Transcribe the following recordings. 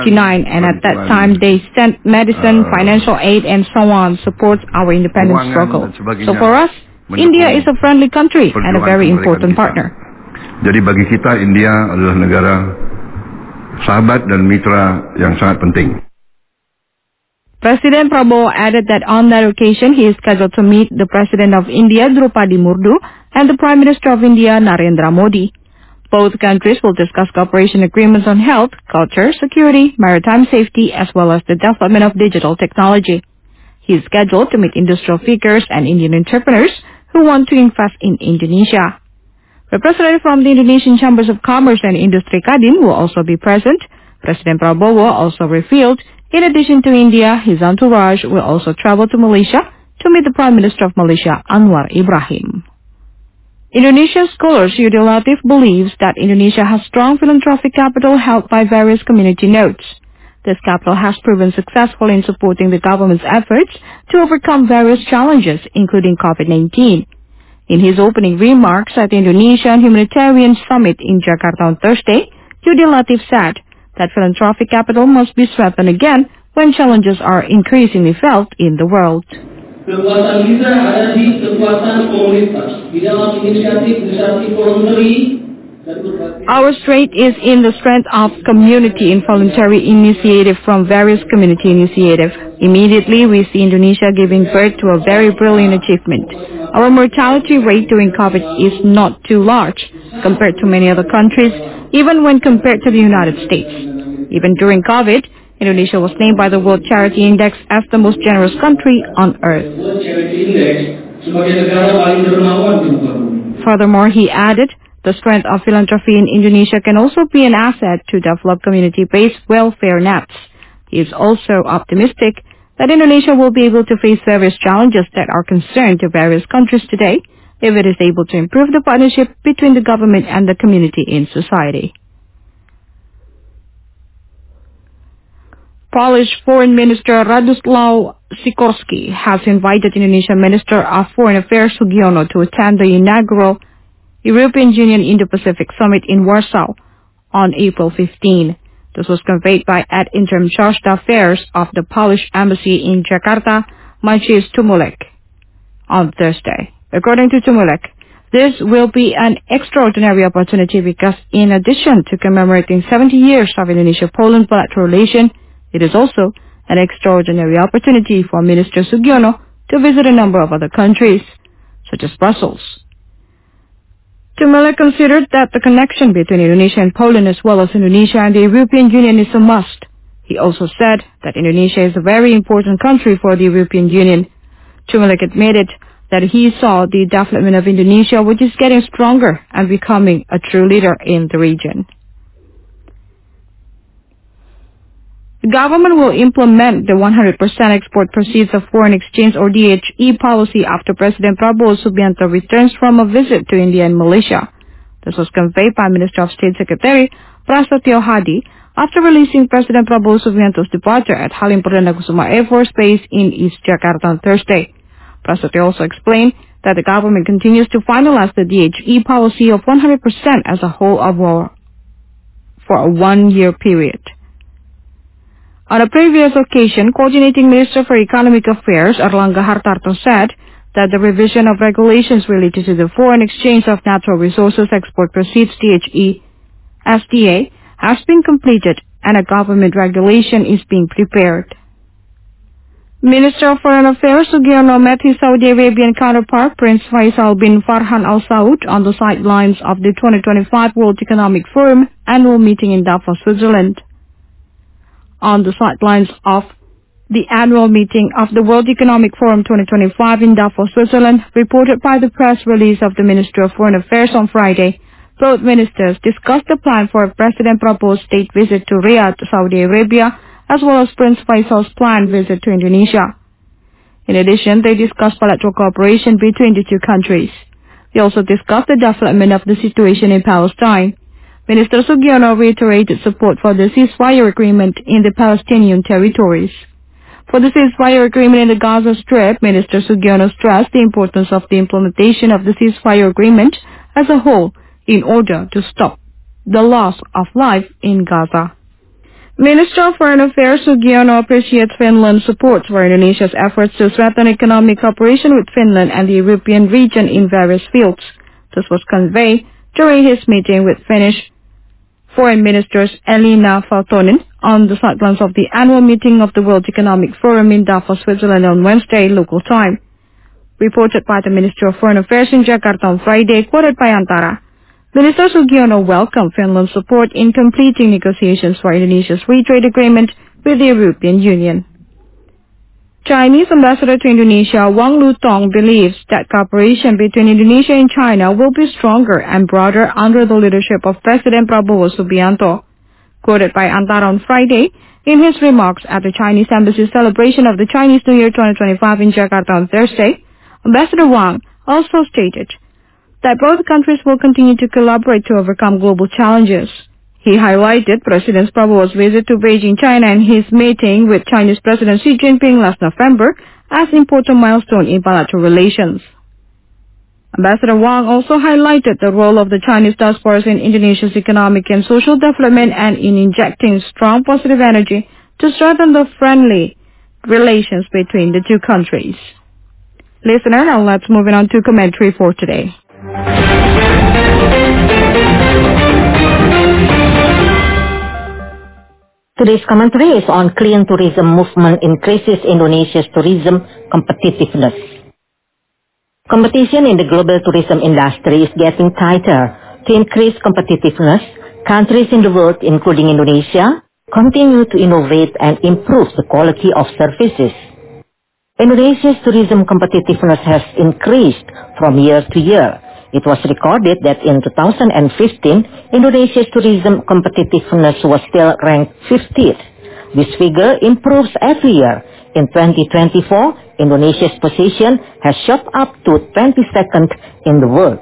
and at that time they sent medicine, financial aid, and so on, supports our independence struggle. So for us, India is a friendly country and a very important partner. Jadi bagi kita, India adalah negara sahabat dan mitra yang sangat penting. President Prabowo added that on that occasion he is scheduled to meet the President of India, Drupadi Murmu, and the Prime Minister of India, Narendra Modi. Both countries will discuss cooperation agreements on health, culture, security, maritime safety, as well as the development of digital technology. He is scheduled to meet industrial figures and Indian entrepreneurs who want to invest in Indonesia. Representatives from the Indonesian Chambers of Commerce and Industri Kadin will also be present. President Prabowo also revealed, in addition to India, his entourage will also travel to Malaysia to meet the Prime Minister of Malaysia, Anwar Ibrahim. Indonesian scholar Yudi Latif believes that Indonesia has strong philanthropic capital held by various community nodes. This capital has proven successful in supporting the government's efforts to overcome various challenges, including COVID-19. In his opening remarks at the Indonesian Humanitarian Summit in Jakarta on Thursday, Yudi Latif said that philanthropic capital must be strengthened again when challenges are increasingly felt in the world. Kekuatan kita ada di kekuatan komunitas, di dalam inisiatif voluntary. Our strength is in the strength of community and voluntary initiative from various community initiatives. Immediately, we see Indonesia giving birth to a very brilliant achievement. Our mortality rate during COVID is not too large compared to many other countries, even when compared to the United States. Even during COVID, Indonesia was named by the World Charity Index as the most generous country on earth. Furthermore, he added, the strength of philanthropy in Indonesia can also be an asset to develop community-based welfare nets. He is also optimistic that Indonesia will be able to face various challenges that are concerned to various countries today if it is able to improve the partnership between the government and the community in society. Polish Foreign Minister Radoslaw Sikorski has invited Indonesian Minister of Foreign Affairs Sugiono to attend the inaugural European Union Indo-Pacific Summit in Warsaw on April 15. This was conveyed by interim charge d'affaires of the Polish Embassy in Jakarta, Maciej Tumulek, on Thursday. According to Tumulek, this will be an extraordinary opportunity because in addition to commemorating 70 years of Indonesia-Poland bilateral relation, it is also an extraordinary opportunity for Minister Sugiono to visit a number of other countries, such as Brussels. Tumulek considered that the connection between Indonesia and Poland as well as Indonesia and the European Union is a must. He also said that Indonesia is a very important country for the European Union. Tumulek admitted that he saw the development of Indonesia, which is getting stronger and becoming a true leader in the region. The government will implement the 100% export proceeds of foreign exchange or DHE policy after President Prabowo Subianto returns from a visit to India and Malaysia. This was conveyed by Minister of State Secretary Prasetyo Hadi after releasing President Prabowo Subianto's departure at Halim Perdana Kusuma Air Force Base in East Jakarta on Thursday. Prasetyo also explained that the government continues to finalize the DHE policy of 100% as a whole for a one-year period. On a previous occasion, Coordinating Minister for Economic Affairs, Erlangga Hartarto, said that the revision of regulations related to the foreign exchange of natural resources export proceeds DHE SDA has been completed and a government regulation is being prepared. Minister of Foreign Affairs Sugiono met his Saudi Arabian counterpart Prince Faisal bin Farhan Al Saud on the sidelines of the 2025 World Economic Forum annual meeting in Davos, Switzerland. On the sidelines of the annual meeting of the World Economic Forum 2025 in Davos, Switzerland, reported by the press release of the Ministry of Foreign Affairs on Friday, both ministers discussed the plan for President Prabowo's state visit to Riyadh, Saudi Arabia, as well as Prince Faisal's planned visit to Indonesia. In addition, they discussed bilateral cooperation between the two countries. They also discussed the development of the situation in Palestine. Minister Sugiono reiterated support for the ceasefire agreement in the Palestinian territories. For the ceasefire agreement in the Gaza Strip, Minister Sugiono stressed the importance of the implementation of the ceasefire agreement as a whole in order to stop the loss of life in Gaza. Minister of Foreign Affairs Sugiono appreciates Finland's support for Indonesia's efforts to strengthen economic cooperation with Finland and the European region in various fields. This was conveyed during his meeting with Finnish Foreign Ministers Elina Valtonen on the sidelines of the annual meeting of the World Economic Forum in Davos, Switzerland on Wednesday, local time. Reported by the Minister of Foreign Affairs in Jakarta on Friday, quoted by Antara. Minister Sugiono welcomed Finland's support in completing negotiations for Indonesia's free trade agreement with the European Union. Chinese ambassador to Indonesia Wang Lutong believes that cooperation between Indonesia and China will be stronger and broader under the leadership of President Prabowo Subianto. Quoted by Antara on Friday, in his remarks at the Chinese Embassy's celebration of the Chinese New Year 2025 in Jakarta on Thursday, Ambassador Wang also stated that both countries will continue to collaborate to overcome global challenges. He highlighted President Prabowo's visit to Beijing, China, and his meeting with Chinese President Xi Jinping last November as important milestone in bilateral relations. Ambassador Wang also highlighted the role of the Chinese diaspora in Indonesia's economic and social development and in injecting strong positive energy to strengthen the friendly relations between the two countries. Listener, now let's move on to commentary for today. Today's commentary is on clean tourism movement increases Indonesia's tourism competitiveness. Competition in the global tourism industry is getting tighter. To increase competitiveness, countries in the world, including Indonesia, continue to innovate and improve the quality of services. Indonesia's tourism competitiveness has increased from year to year. It was recorded that in 2015, Indonesia's tourism competitiveness was still ranked 50th. This figure improves every year. In 2024, Indonesia's position has shot up to 22nd in the world.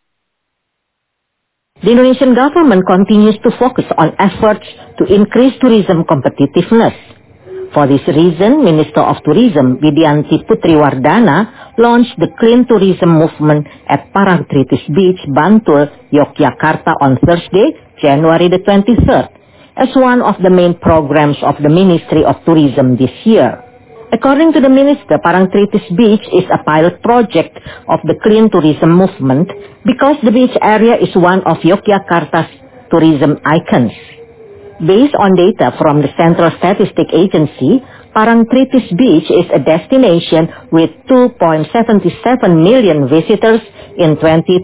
The Indonesian government continues to focus on efforts to increase tourism competitiveness. For this reason, Minister of Tourism Widianti Putriwardana launched the Clean Tourism Movement at Parangtritis Beach, Bantul, Yogyakarta on Thursday, January the 23rd, as one of the main programs of the Ministry of Tourism this year. According to the minister, Parangtritis Beach is a pilot project of the Clean Tourism Movement because the beach area is one of Yogyakarta's tourism icons. Based on data from the Central Statistic Agency, Parangtritis Beach is a destination with 2.77 million visitors in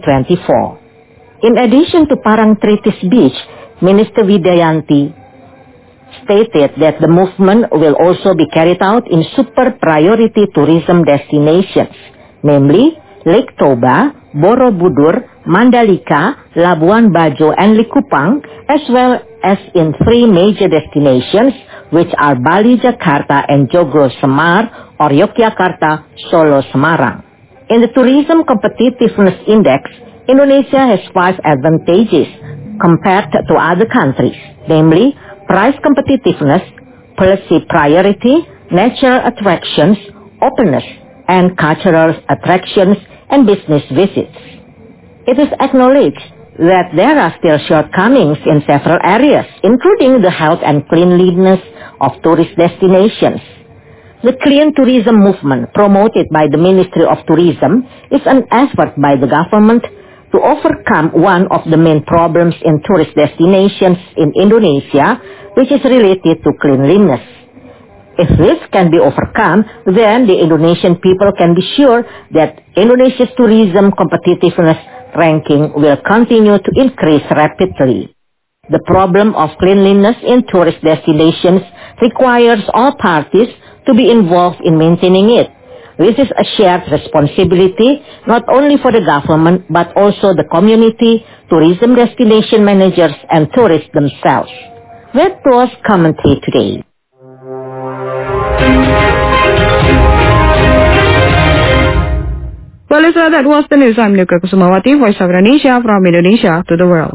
2024. In addition to Parangtritis Beach, Minister Widianti stated that the movement will also be carried out in super priority tourism destinations, namely Lake Toba, Borobudur, Mandalika, Labuan Bajo, and Likupang, as well as in 3 major destinations, which are Bali, Jakarta, and Joglo Semar, or Yogyakarta, Solo, Semarang. In the Tourism Competitiveness Index, Indonesia has 5 advantages compared to other countries, namely price competitiveness, policy priority, natural attractions, openness, and cultural attractions and business visits. It is acknowledged that there are still shortcomings in several areas, including the health and cleanliness of tourist destinations. The Clean Tourism Movement, promoted by the Ministry of Tourism, is an effort by the government to overcome one of the main problems in tourist destinations in Indonesia, which is related to cleanliness. If this can be overcome, then the Indonesian people can be sure that Indonesia's tourism competitiveness ranking will continue to increase rapidly. The problem of cleanliness in tourist destinations requires all parties to be involved in maintaining it. This is a shared responsibility not only for the government but also the community, tourism destination managers, and tourists themselves. That was commentary today. Well, listener, that was the news. I'm Nuka Kusumawati, Voice of Indonesia, from Indonesia to the world.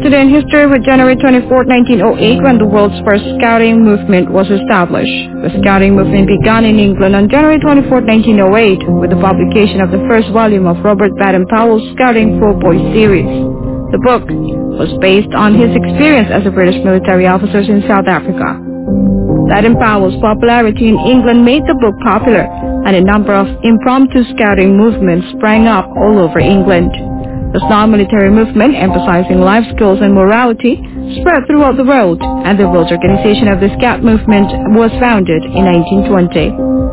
Today in History with January 24, 1908, when the world's first scouting movement was established. The scouting movement began in England on January 24, 1908, with the publication of the first volume of Robert Baden-Powell's Scouting 4-Boy series. The book was based on his experience as a British military officer in South Africa. Baden-Powell's popularity in England made the book popular, and a number of impromptu scouting movements sprang up all over England. This non-military movement, emphasizing life skills and morality, spread throughout the world, and the World Organization of the Scout Movement was founded in 1920.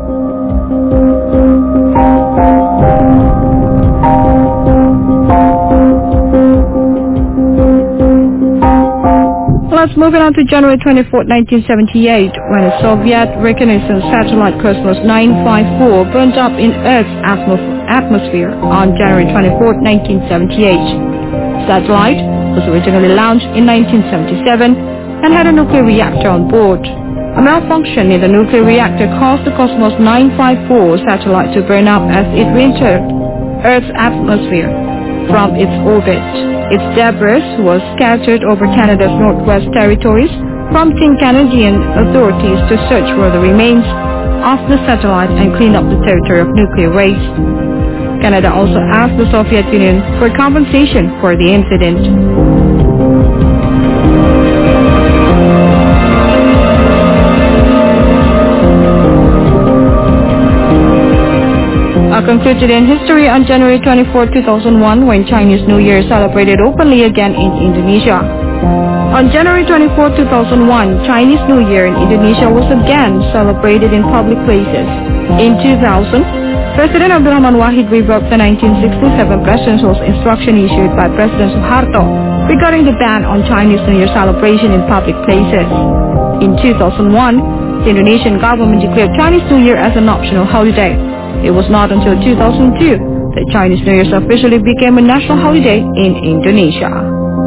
Let's move on to January 24, 1978, when a Soviet reconnaissance satellite Cosmos 954 burned up in Earth's atmosphere on January 24, 1978. The satellite was originally launched in 1977 and had a nuclear reactor on board. A malfunction in the nuclear reactor caused the Cosmos 954 satellite to burn up as it re-entered Earth's atmosphere from its orbit. Its debris was scattered over Canada's Northwest Territories, prompting Canadian authorities to search for the remains of the satellite and clean up the territory of nuclear waste. Canada also asked the Soviet Union for compensation for the incident. Concluded in history on January 24, 2001, when Chinese New Year celebrated openly again in Indonesia. On January 24, 2001, Chinese New Year in Indonesia was again celebrated in public places. In 2000, President Abdurrahman Wahid revoked the 1967 presidential instruction issued by President Suharto regarding the ban on Chinese New Year celebration in public places. In 2001, the Indonesian government declared Chinese New Year as an optional holiday. It was not until 2002 that Chinese New Year officially became a national holiday in Indonesia.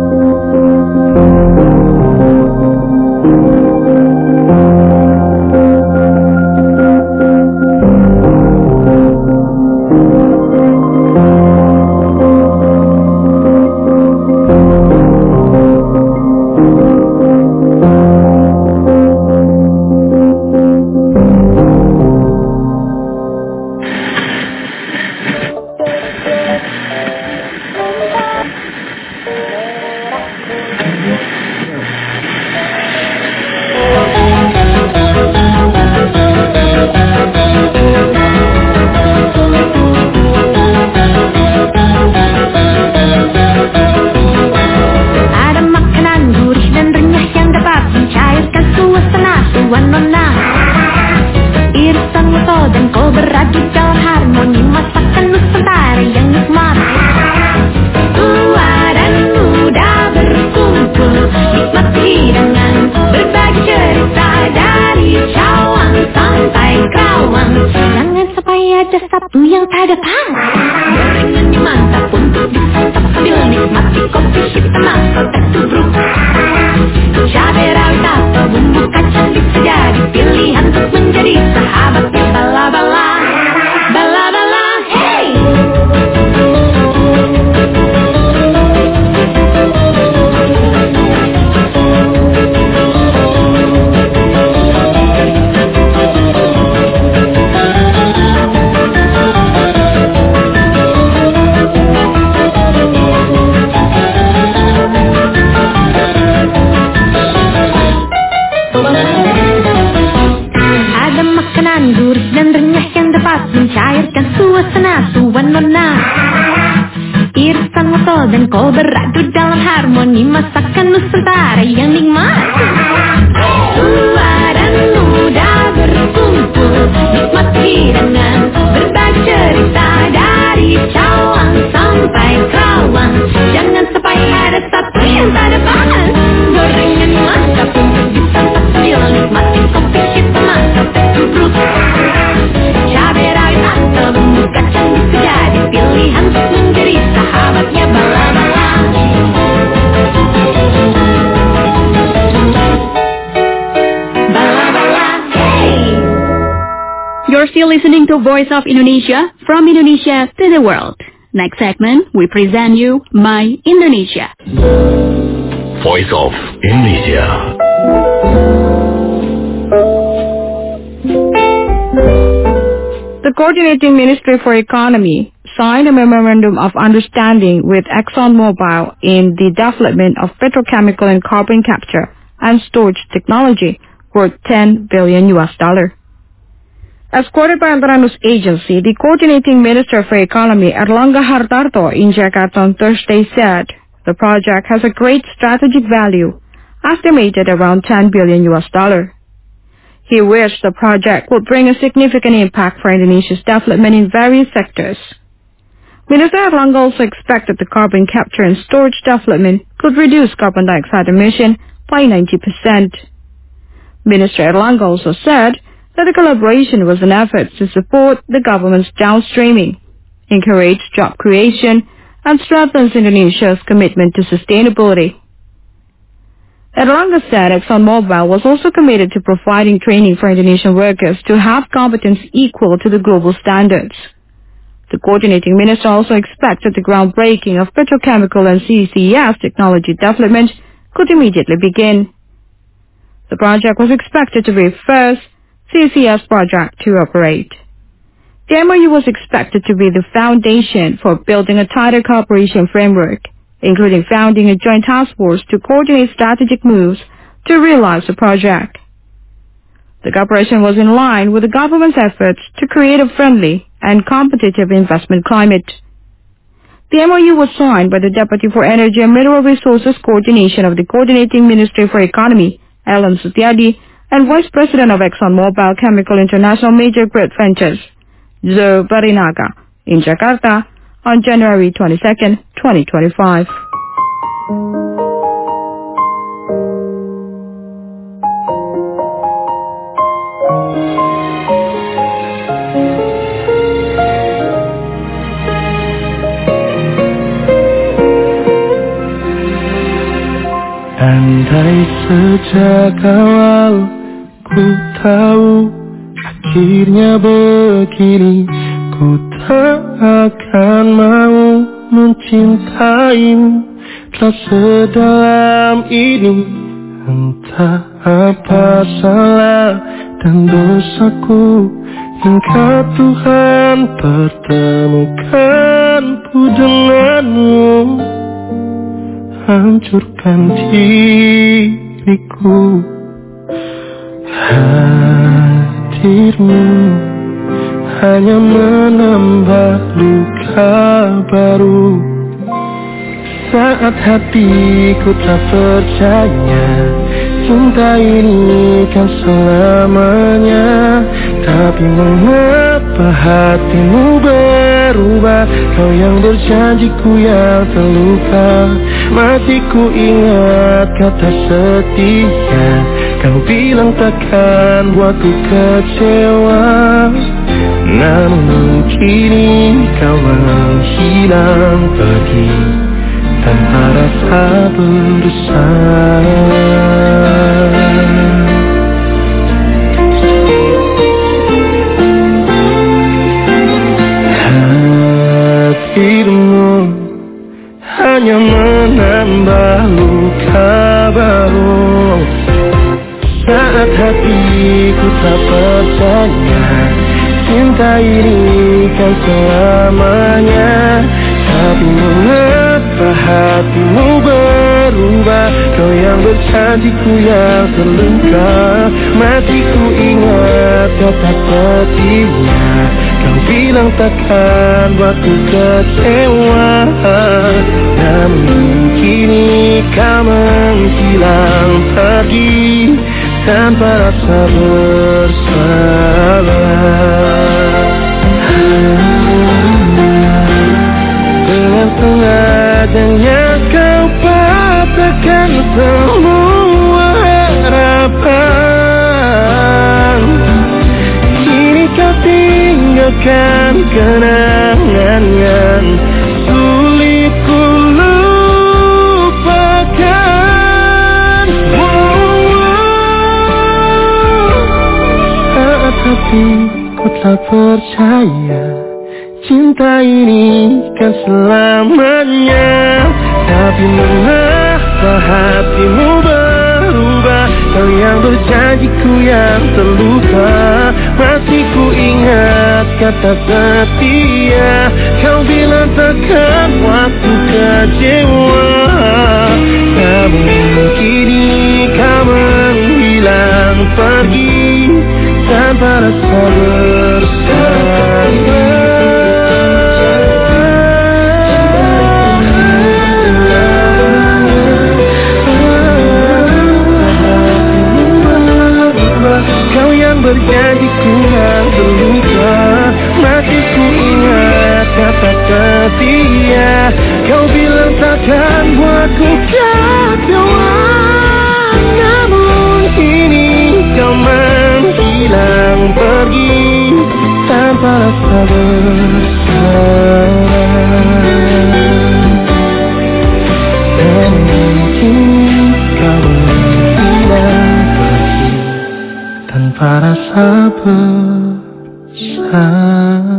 Irisan wortel dan kol beradu dalam harmoni, masakan Nusantara yang nikmat. Tua dan muda berkumpul, nikmat hidangan, berbagi cerita dari Cawang sampai Kerawang. Jangan sampai ada satu yang tak ada bahan. Gorengan mantap untuk disantap sambil nikmatin kopi kita mantap teh tubruk. Cabai rawit atau bumbu kacang bisa jadi pilihan untuk menjadi sahabatnya bala-bala. Bala-bala, hey! You're still listening to Voice of Indonesia, from Indonesia to the world. Next segment, we present you My Indonesia. Voice of Indonesia. The Coordinating Ministry for Economy signed a Memorandum of Understanding with ExxonMobil in the development of petrochemical and carbon capture and storage technology worth $10 billion. As quoted by Antara News Agency, the Coordinating Minister for Economy, Erlangga Hartarto, in Jakarta on Thursday said the project has a great strategic value, estimated around $10 billion. He wished the project would bring a significant impact for Indonesia's development in various sectors. Minister Erlangga also expected the carbon capture and storage development could reduce carbon dioxide emission by 90%. Minister Erlangga also said that the collaboration was an effort to support the government's downstreaming, encourage job creation, and strengthens Indonesia's commitment to sustainability. Erlangga said ExxonMobil was also committed to providing training for Indonesian workers to have competence equal to the global standards. The coordinating minister also expected the groundbreaking of petrochemical and CCS technology development could immediately begin. The project was expected to be the first CCS project to operate. The MOU was expected to be the foundation for building a tighter cooperation framework, including founding a joint task force to coordinate strategic moves to realize the project. The cooperation was in line with the government's efforts to create a friendly and competitive investment climate. The MOU was signed by the Deputy for Energy and Mineral Resources Coordination of the Coordinating Ministry for Economy, Ellen Sutiadi, and Vice President of ExxonMobil Chemical International Major Great Ventures, Zoe Barinaga, in Jakarta on January 22, 2025. Andai sejak awal ku tahu akhirnya begini, ku tak akan mau mencintaimu tak sedalam ini. Entah apa salah dan dosaku, hingga Tuhan pertemukanku denganmu. Hancurkan diriku, hadirmu hanya menambah luka baru. Saat hatiku tak percaya cinta ini kan selamanya, tapi mengapa hatimu berubah? Kau yang berjanjiku yang terluka, matiku ingat kata setia. Kau bilang takkan buatku kecewa, namun kini kau menghilang pergi tanpa rasa bersalah. Hadirmu hanya menambah luka baru. Saat hatiku tak percaya cinta ini kan selamanya, tapi mengapa hatimu berubah? Kau yang berjanjiku yang terluka, matiku ingat kata setia. Kau bilang takkan buatku kecewa, namun kini kau menghilang pergi tanpa rasa bersalah. Dengan sengadanya kau patahkan semua harapan. Kini kau tinggalkan kenangan yang sulit ku lupakan. Saat hatiku tak percaya cinta ini kan selamanya, tapi mengapa Masa hatimu berubah, kau yang berjanjiku yang terluka. Masih ku ingat kata setia, kau bilang takkan waktu kecewa. Namun kini kau menghilang pergi tanpa rasa bersama. Kau yang berjanjiku yang terluka, masih ku ingat kata setia, kau bilang takkan buatku kecewa. Namun kini kau menghilang pergi tanpa rasa bersama. Dan kini kau menghilang pergi tanpa rasa bersama.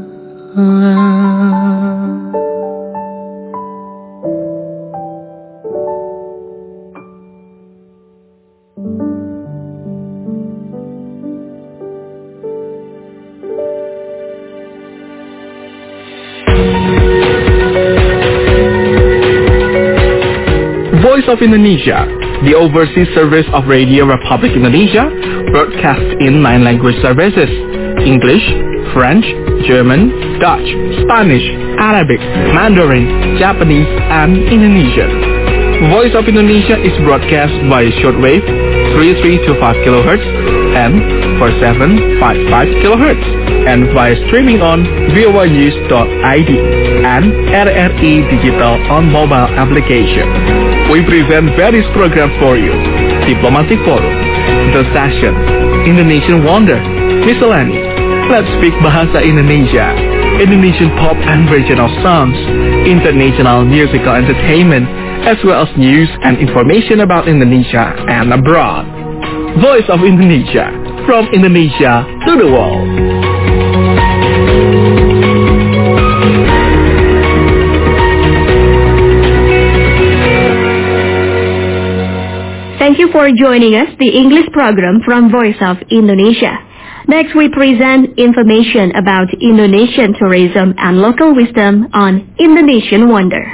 Voice of Indonesia, the overseas service of Radio Republic Indonesia, broadcasts in 9 language services: English, French, German, Dutch, Spanish, Arabic, Mandarin, Japanese, and Indonesian. Voice of Indonesia is broadcast via shortwave 3325 kHz and 4755 kHz, and via streaming on voanews.id and RRI Digital on mobile application. We present various programs for you: Diplomatic Forum, The Session, Indonesian Wonder, Miscellany, Let's Speak Bahasa Indonesia, Indonesian pop and regional songs, international musical entertainment, as well as news and information about Indonesia and abroad. Voice of Indonesia, from Indonesia to the world. Thank you for joining us, the English program from Voice of Indonesia. Next, we present information about Indonesian tourism and local wisdom on Indonesian Wonder.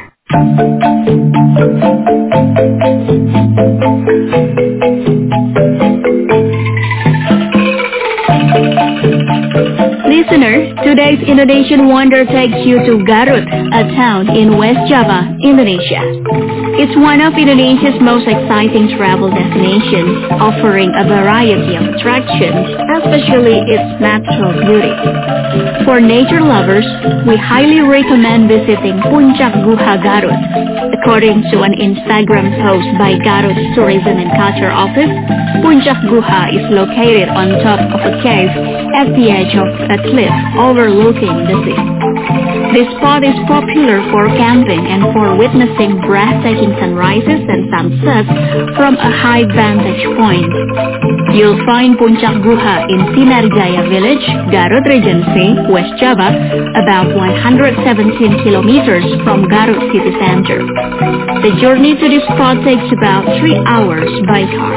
Listeners, today's Indonesian Wonder takes you to Garut, a town in West Java, Indonesia. It's one of Indonesia's most exciting travel destinations, offering a variety of attractions, especially its natural beauty. For nature lovers, we highly recommend visiting Puncak Guha Garut. According to an Instagram post by Garut Tourism and Culture Office, Puncak Guha is located on top of a cave at the edge of a cliff overlooking the sea. This spot is popular for camping and for witnessing breathtaking sunrises and sunsets from a high vantage point. You'll find Puncak Guha in Sinarjaya Village, Garut Regency, West Java, about 117 kilometers from Garut city center. The journey to this spot takes about 3 hours by car.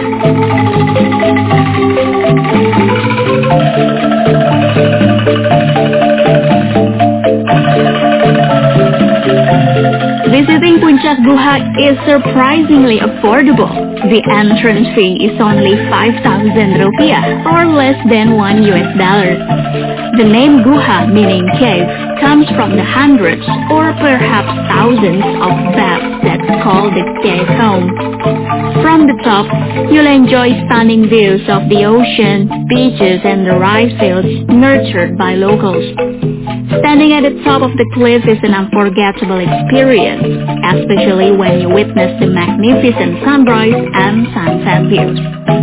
Visiting Puncak Guha is surprisingly affordable. The entrance fee is only 5,000 rupiah or less than $1. The name Guha, meaning cave, comes from the hundreds or perhaps thousands of baths that call the cave home. From the top, you'll enjoy stunning views of the ocean, beaches, and the rice fields nurtured by locals. Standing at the top of the cliff is an unforgettable experience, especially when you witness the magnificent sunrise and sunset views.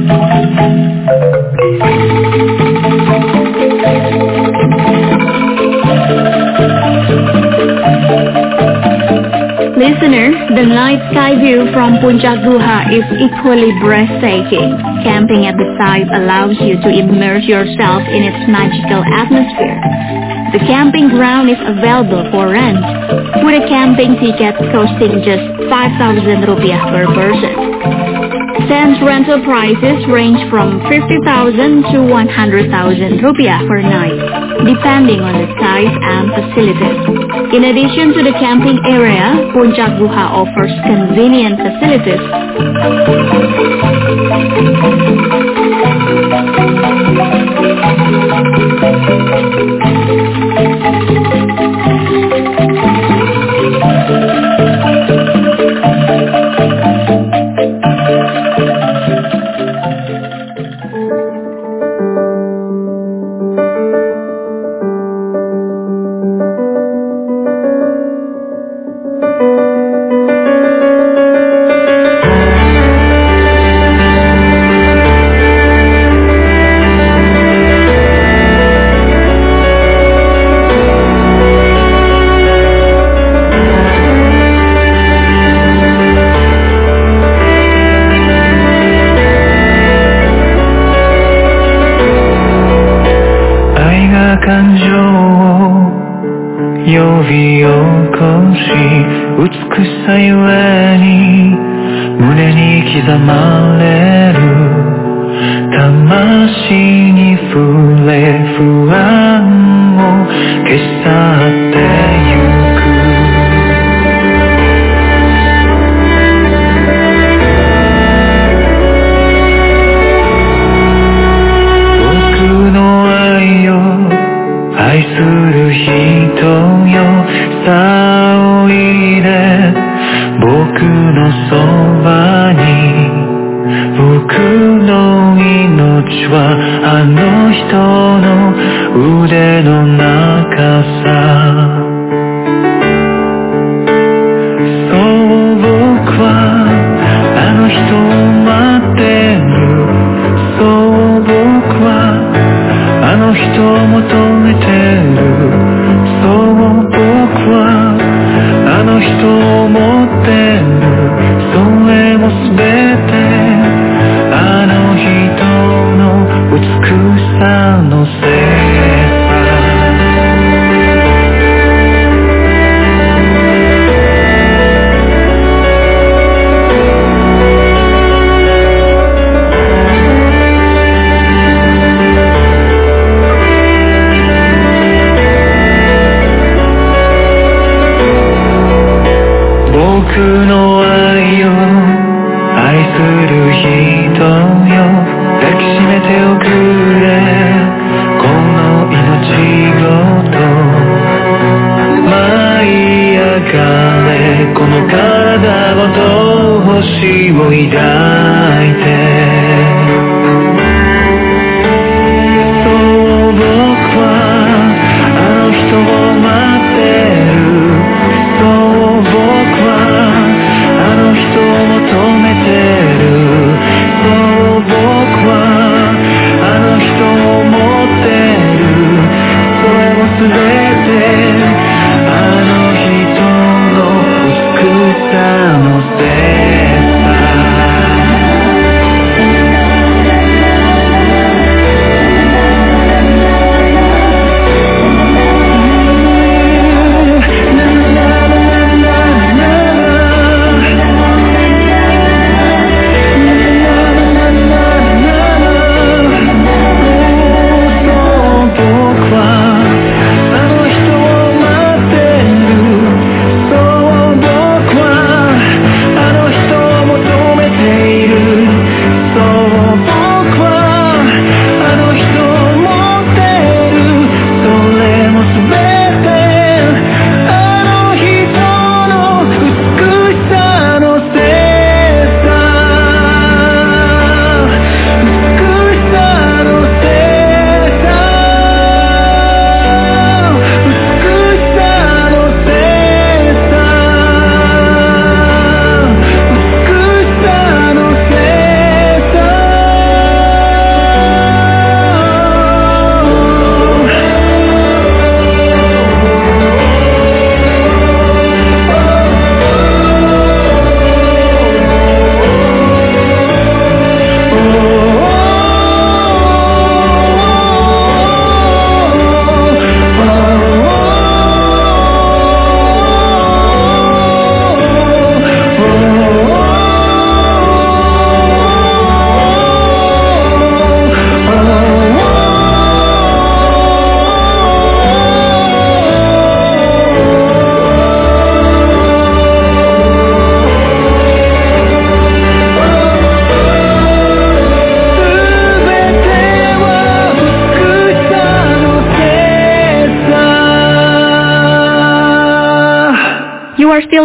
Listeners, the night sky view from Puncak Guha is equally breathtaking. Camping at the site allows you to immerse yourself in its magical atmosphere. The camping ground is available for rent, with a camping ticket costing just 5,000 rupiah per person. Tents rental prices range from 50,000 to 100,000 rupiah per night, depending on the size and facilities. In addition to the camping area, Puncak Guha offers convenient facilities.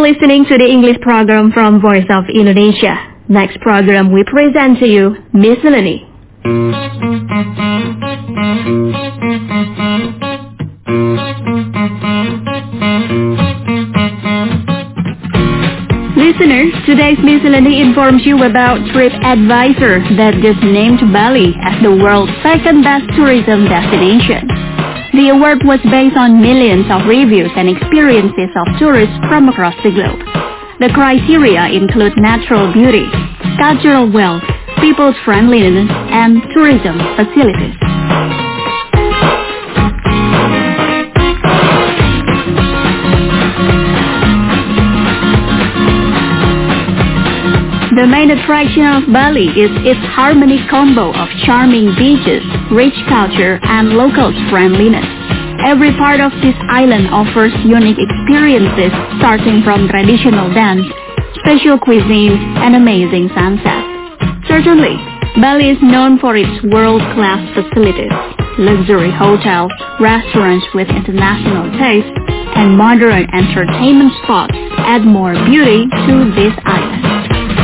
listening to the English program from Voice of Indonesia. Next program we present to you Miscellany. Listeners, today's Miscellany informs you about TripAdvisor that just named Bali as the world's second best tourism destination. The award was based on millions of reviews and experiences of tourists from across the globe. The criteria include natural beauty, cultural wealth, people's friendliness, and tourism facilities. The main attraction of Bali is its harmonic combo of charming beaches, rich culture, and locals' friendliness. Every part of this island offers unique experiences starting from traditional dance, special cuisine, and amazing sunsets. Certainly, Bali is known for its world-class facilities, luxury hotels, restaurants with international taste, and modern entertainment spots add more beauty to this island.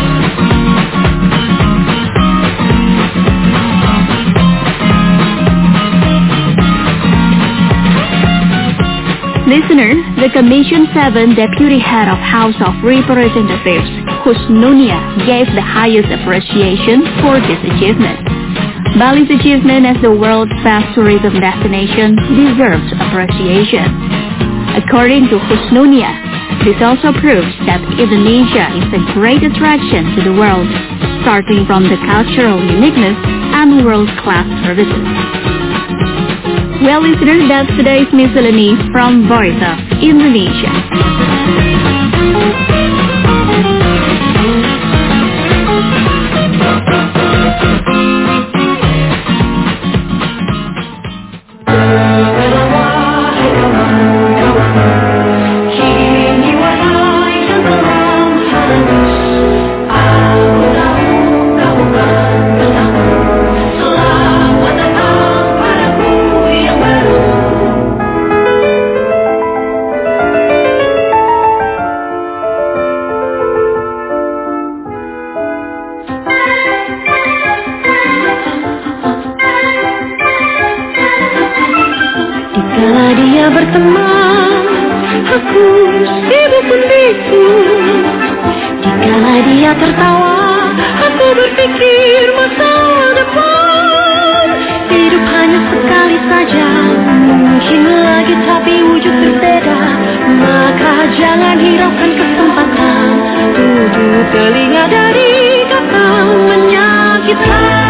Listener, the Commission 7 Deputy Head of House of Representatives, Husnunia, gave the highest appreciation for this achievement. Bali's achievement as the world's best tourism destination deserves appreciation. According to Husnunia, this also proves that Indonesia is a great attraction to the world, starting from the cultural uniqueness and world-class services. Well, listeners, that's today's Miscellany from Voice of Indonesia. Berteman, aku sibuk menbisu. Dikala dia tertawa, aku berpikir masa depan. Hidup hanya sekali saja, mungkin lagi tapi wujud berbeda. Maka jangan hiraukan kesempatan, tutup telinga dari kata menyakitkan.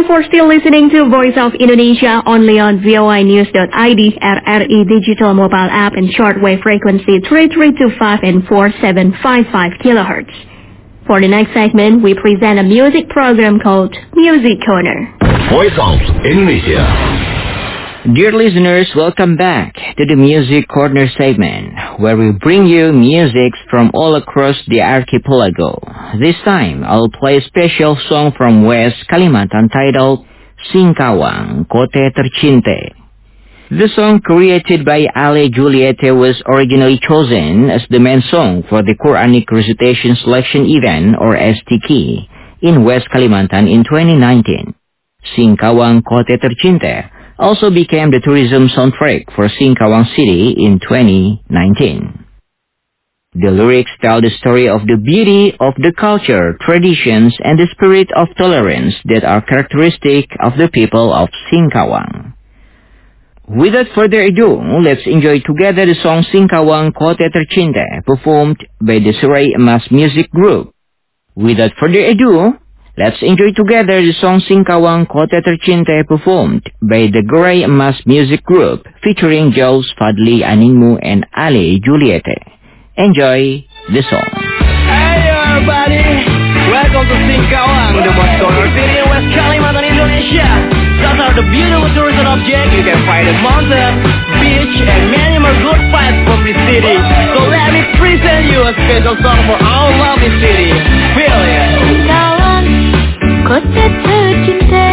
you for still listening to Voice of Indonesia only on voinews.id, RRI digital mobile app and shortwave frequency 3325 and 4755 kilohertz. For the next segment, we present a music program called Music Corner. Voice of Indonesia. Dear listeners, welcome back to the Music Corner segment, where we bring you music from all across the archipelago. This time, I'll play a special song from West Kalimantan titled Singkawang, Kote Tercinte. The song created by Ale Juliette was originally chosen as the main song for the Quranic Recitation Selection Event, or STK, in West Kalimantan in 2019. Singkawang, Kote Tercinte also became the tourism soundtrack for Singkawang City in 2019. The lyrics tell the story of the beauty of the culture, traditions, and the spirit of tolerance that are characteristic of the people of Singkawang. Without further ado, let's enjoy together the song Singkawang Kote Tercinte, performed by the Surai Emas Music Group. Without further ado, let's enjoy together the song Singkawang Kote Tercinte, performed by the Gerai Emas Music Group, featuring Jules Fadli Aningmu and Ale Juliette. Enjoy the song. Hey everybody, welcome to Singkawang, the most color city in West Kalimantan, Indonesia. Those are the beautiful tourism objects. You can find a mountain, beach, and many more good vibes from this city. So let me present you a special song for our lovely city. Feel it. Singkawang, Kote Tercinte,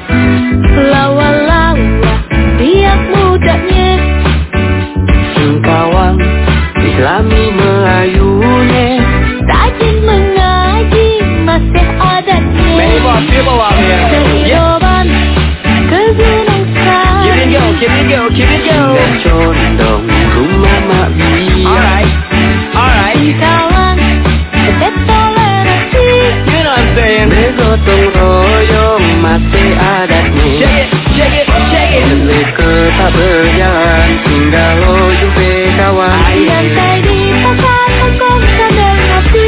lawa-lawa riak mudanya. Singkawang, Islami Melayunya, rajin mengaji masih adatnya. many more people out here. Kehidupan ke gunung Sari. Keep it go, keep it go, keep it go. Dan condong rumah Mak Bia. Alright. Singkawang, Kote toleransi. You know what I'm saying? Begotong royong masih adatnya. Shake it, shake it, shake it. Leke tak berjalan, tinggal loyong kawan. Santai di pasar Kongkong sambil ngopi.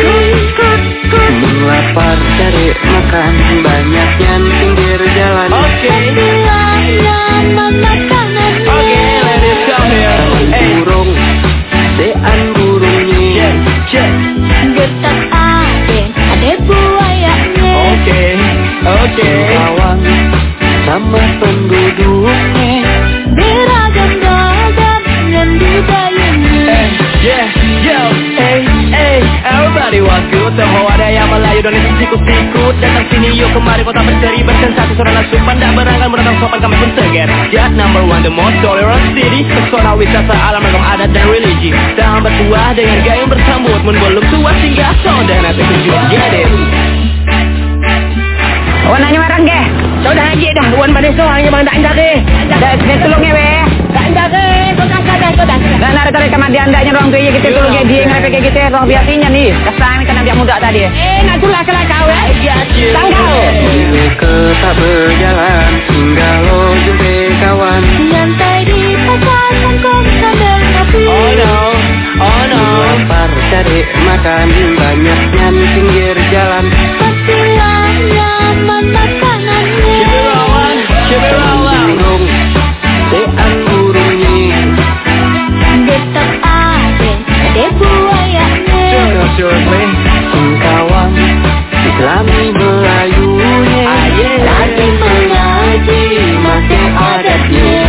Lapar cari makan, banyaknya pinggir jalan. Bilang nyaman makanannya. Let it come here. Burung, dean burungnya. Getak ada buayanya. Singkawang sama penduduknya. Beragam-ragam dan budayanya. Everybody was good. Semua ada yang Melayu dan itu sikut-sikut. Datang sini yuk kemari kota berseri bersensasi. Suara langsung pandang berangan menatang sopan kami pun seger. Just number one the most tolerant city. Pesona wisata alam ragam adat dan religi. Tambah tua dengan gaya yang bersambut. Mun belum tua singgah so dan nanti kunjung get it. Wan hanya marang ke? Sudah lagi dah. Wan pada so hanya bang tak anda ke? Dah sedang tolongnya be. Tak anda ke? Kau dah. Dan ada tarik kemana andanya orang tuanya kita tolongnya dia ngapain kayak gitu orang biasanya nih. Kesana kan biar muda tadi. Nak tulah kelak kau Tangkau. Ke tak berjalan, tinggal loyong kawan. Santai di pasar Kongkong sambil ngopi. Oh no. Lapar cari makan, banyaknya pinggir jalan. Bilang nyaman makanannya. Keep it rolling. Burung, dean burungnya. Getak ada buayanya. Singkawang, Islami Melayunya. Rajin mengaji masih adatnya.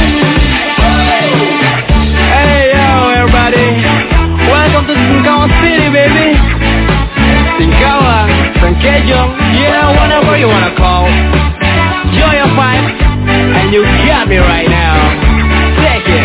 Hey yo everybody, welcome to Singkawang City baby. Singkawang, Sangkejong, whatever you wanna call. Enjoy your vibe, and you got me right now. Take it.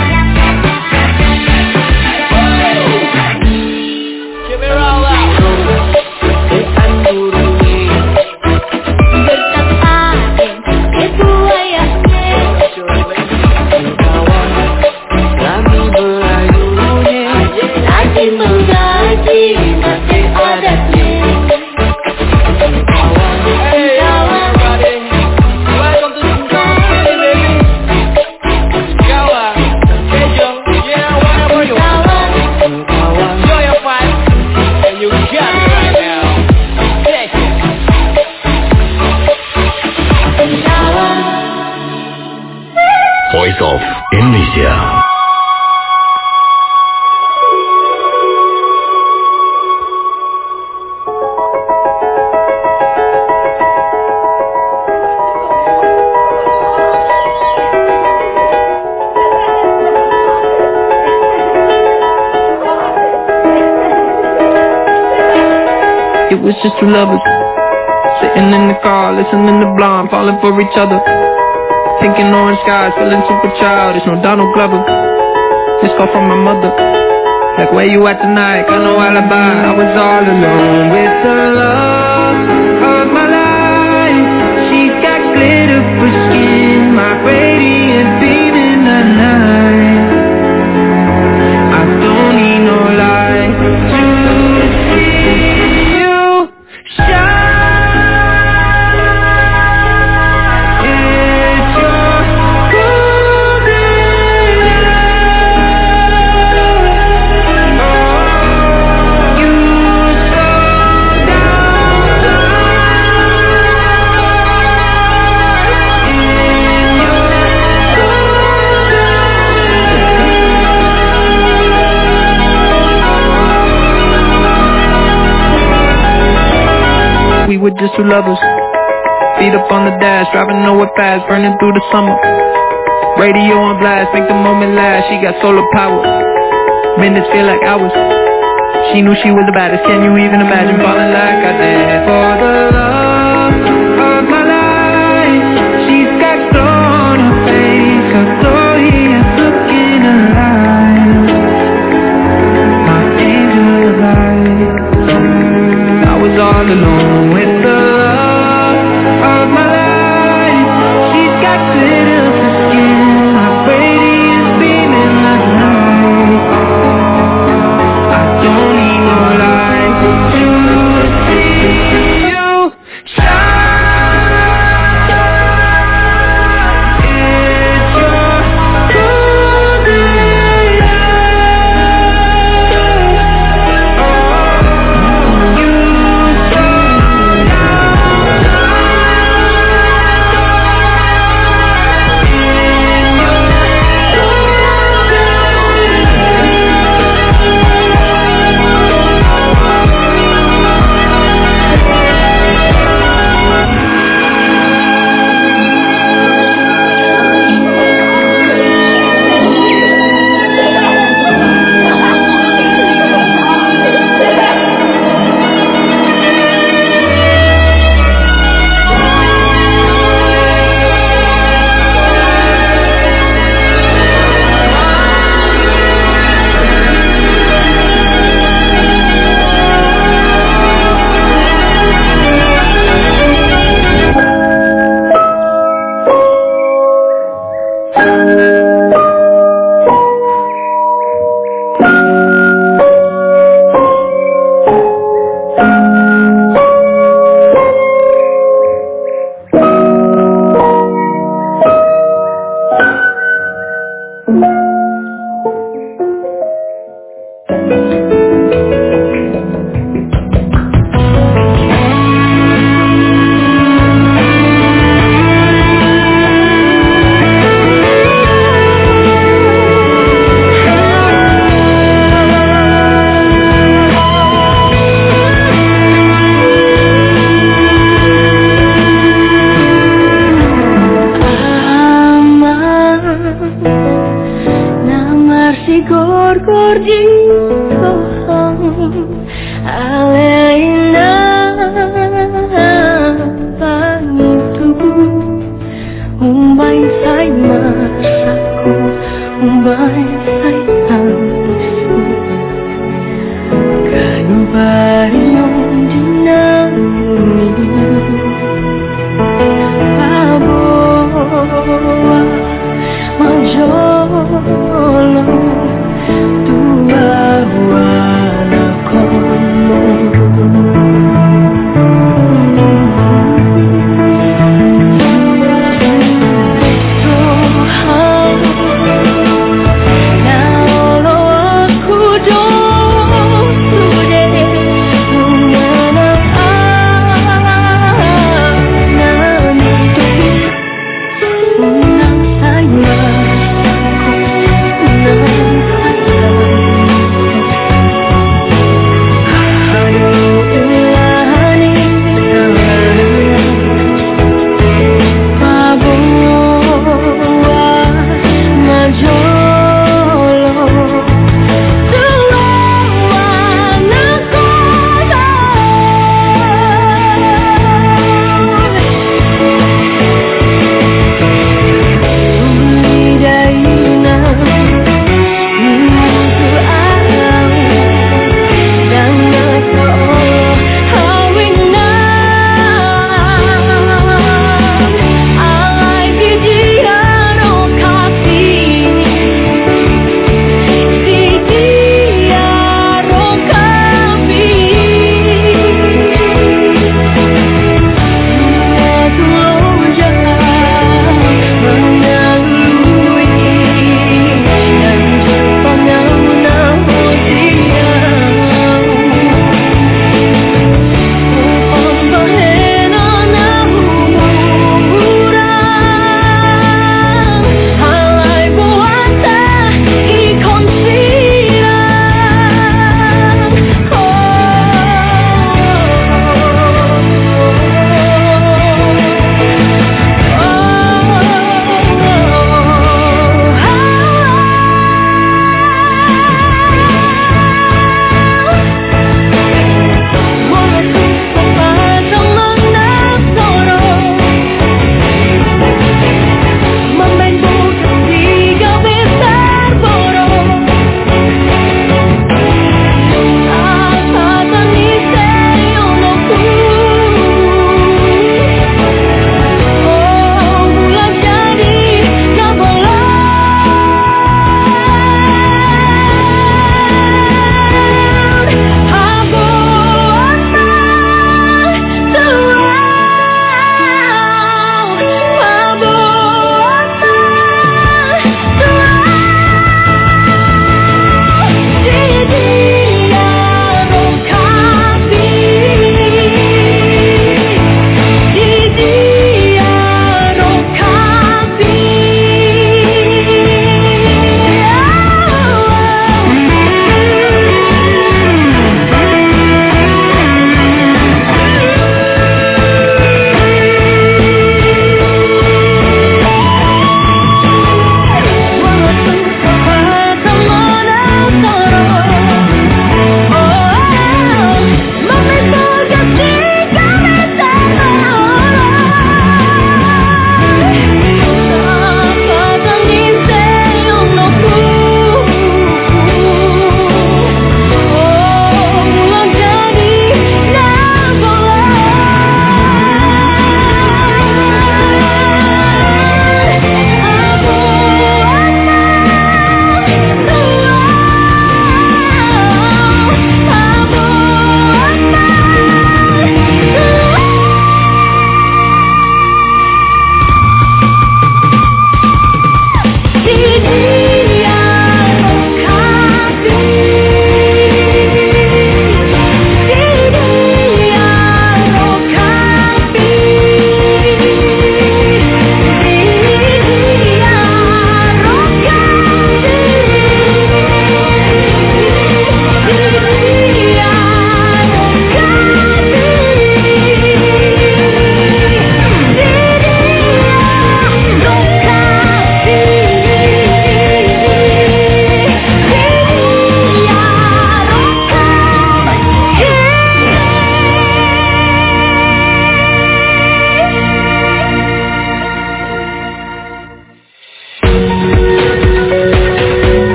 Keep it rolling. Dean burungnya. Getak ada buayanya. Singkawang, Islami Melayunya. Rajin mengaji masih adatnya. Hey everybody, welcome to Singkawang City baby. Voice of Indonesia. It was just two lovers sitting in the car, listening to Blonde, falling for each other. Thinking orange skies, feeling super childish, no Donald Glover. This call from my mother, like where you at tonight, got no alibi. I was all alone with the love of my life. She's got glitter for skin, my radiant beam in the night. I don't need no light to see you shine. We were just two lovers, feet up on the dash, driving nowhere fast, burning through the summer. Radio on blast, make the moment last. She got solar power, minutes feel like hours. She knew she was the baddest. Can you even imagine falling like I did? For the love of my life, she's got glow on her face, got glorious look in her eyes. My angel of light. I was all alone with the love of my life. She's got glitter for skin, my radiant beam in the night. I don't need no light to see you shine. It's your golden eye. You Tua wala kono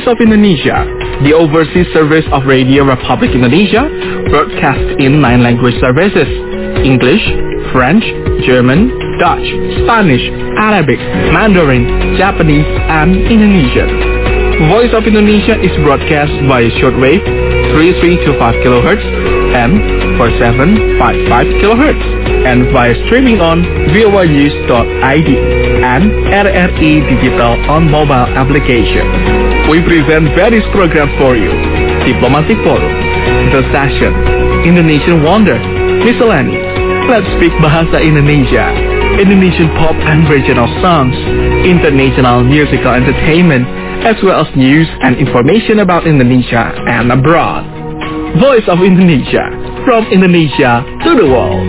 Voice of Indonesia, the overseas service of Radio Republic Indonesia, broadcasts in 9 language services: English, French, German, Dutch, Spanish, Arabic, Mandarin, Japanese, and Indonesian. Voice of Indonesia is broadcast via shortwave 3325 kHz and 4755 kHz, and via streaming on voanews.id and RRI Digital on mobile application. We present various programs for you: Diplomatic Forum, The Session, Indonesian Wonder, Miscellaneous, Let's Speak Bahasa Indonesia, Indonesian pop and regional songs, international musical entertainment, as well as news and information about Indonesia and abroad. Voice of Indonesia, from Indonesia to the world.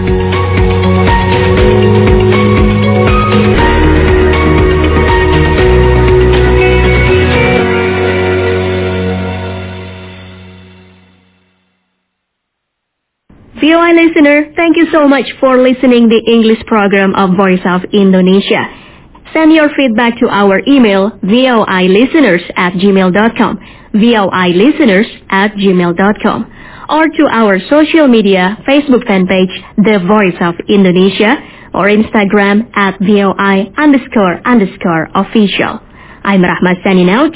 VOA listener, thank you so much for listening the English program of Voice of Indonesia. Send your feedback to our email voilisteners@gmail.com, voilisteners@gmail.com, or to our social media Facebook fan page, The Voice of Indonesia, or Instagram @VOI__official. I'm Rahmat signing out.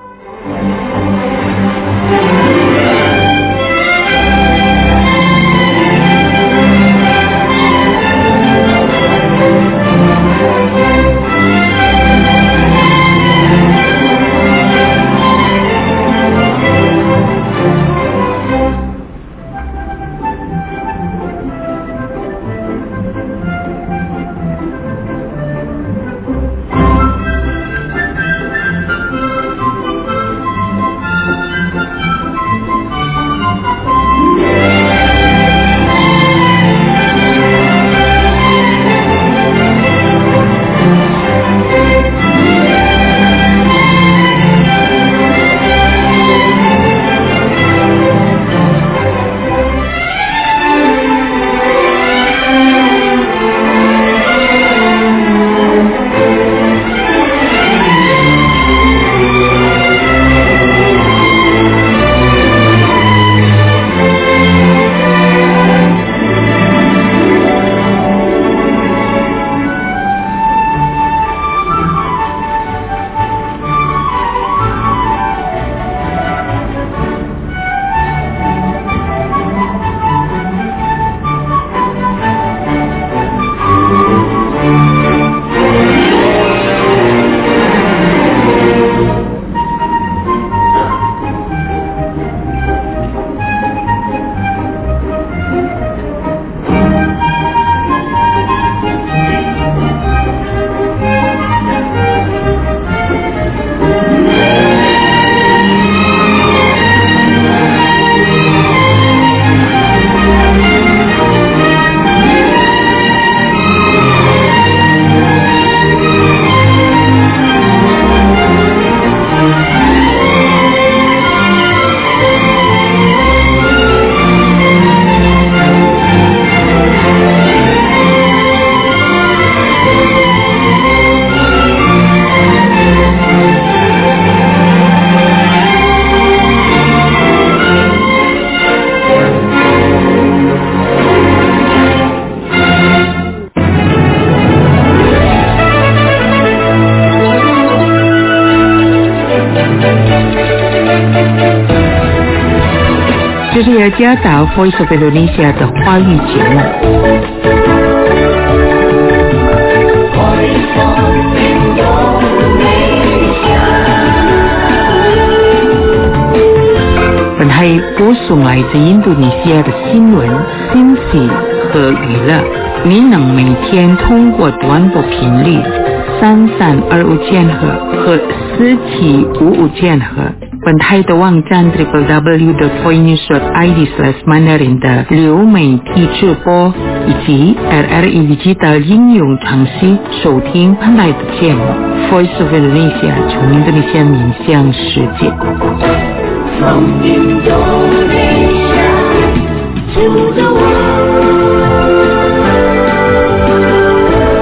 雅加达 Voice of Indonesia 的华语节目。本台播送来自印度尼西亚的新闻、信息和娱乐。您能每天通过短波频率3325千赫和4755千赫。本台的网站 www.voinews.id/mandarin 的流媒体直播以及 RRI Digital 应用程序收听本台的节目 Voice of Indonesia 从印度尼西亚面向世界。From Indonesia to the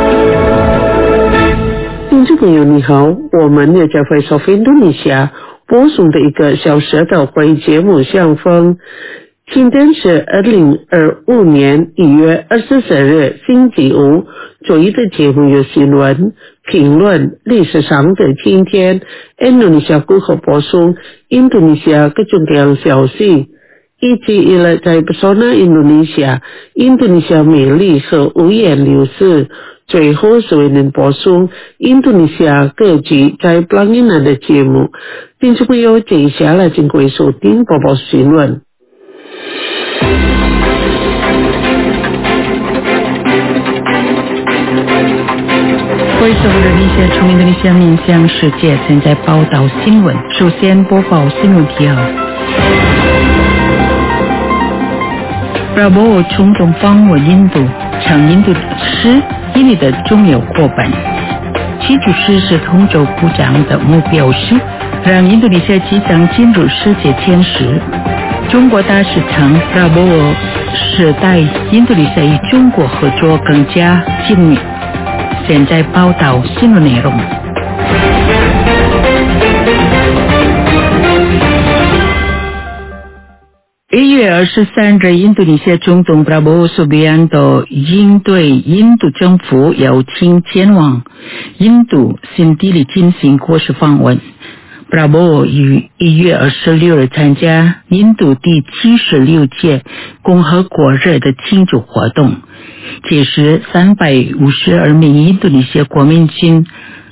world。听众朋友你好，我们也在 Voice of Indonesia 播送的一个小时的会议节目相逢。今天是2025年1月24日星期五，周一的节目有新闻、评论、历史上的今天、印度尼西亚如何播送印度尼西亚各种各样消息，以及一了在pesona印度尼西亚美丽和五颜六色。最后是为您播送印度尼西亚各局在Pelaginan的节目。听众朋友，接下来请各位收听播报新闻。 Voice of Indonesia 从印度尼西亚面向世界正在报道新闻。首先播报新闻提要。Prabowo 冲动访问印度，向印度是印尼的重要伙伴。其主持是通州部长的目标是让印度尼西亚即将进入世界前10。中国大使称 Prabowo 是带印度尼西亚与中国合作更加紧密。现在报道新闻内容。1月23日，印度尼西亚总统 Prabowo Subianto 应对印度政府邀请前往印度新德里进行国事访问。Prabowo 于1月26日参加印度第76届共和国日的庆祝活动，届时352名印度尼西亚国民军